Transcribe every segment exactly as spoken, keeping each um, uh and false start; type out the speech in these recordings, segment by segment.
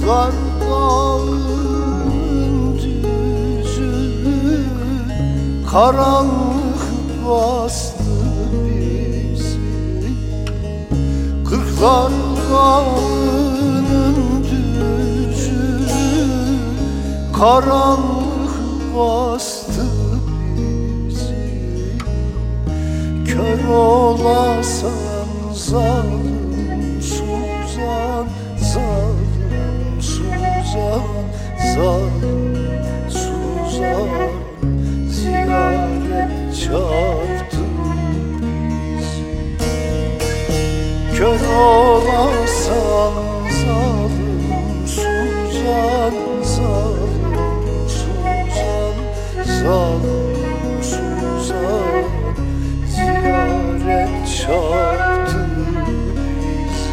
Dağın düzü karanlık bastı bizi. Kırklar dağının düzü karanlık bastı bizi. Kör olasan zalim Suzan, zalim Suzan, zalim Suzan, ziyaret çarptı bizi. Kör olasan zalim Suzan, zalim Suzan, zalim Suzan, ziyaret çarptı bizi.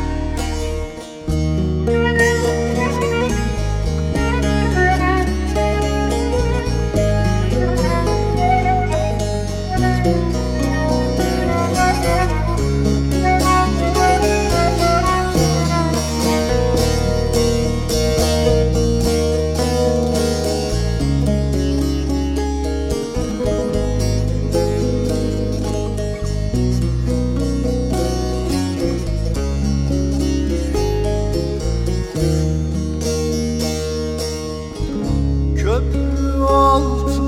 Köprü altı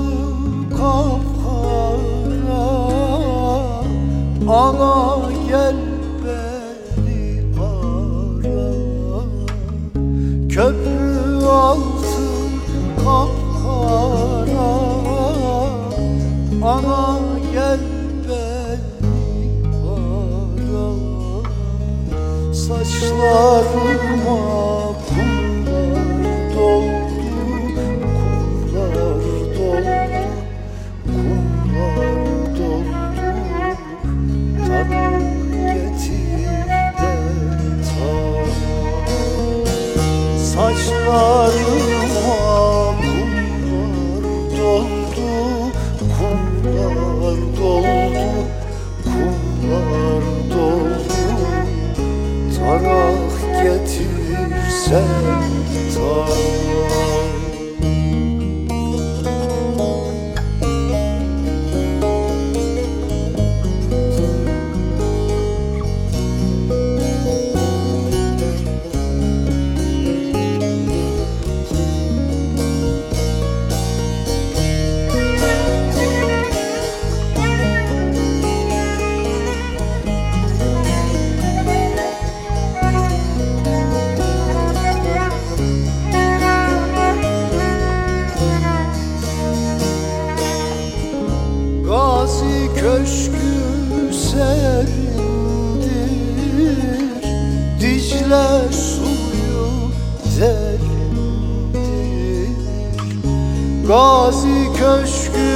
kapkara, ana gel beni ara. Köprü altı kapkara, ana gel beni ara. Saçlarıma kumlar doldu, kumlar doldu, kumlar doldu. Tanı getir de tan. Saçlarıma kumlar doldu, kumlar doldu, kumlar doldu. Tarak getirsen tarak. Gazi köşkü serindir, Dicle suyu derindir. Gazi köşkü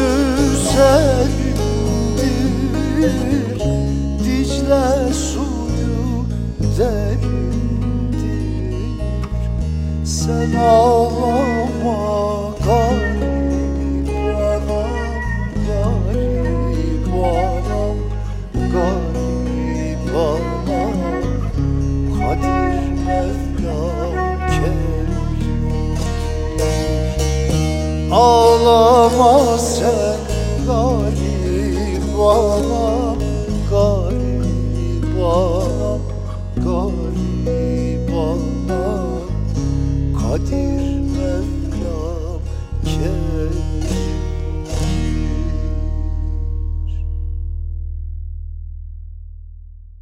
serindir, Dicle suyu derindir. Sen ağlama garip anam, garip anam, garip anam. Kadir Mevlam kerim. Ağlama sen garip anam, garip anam, garip anam. Kadir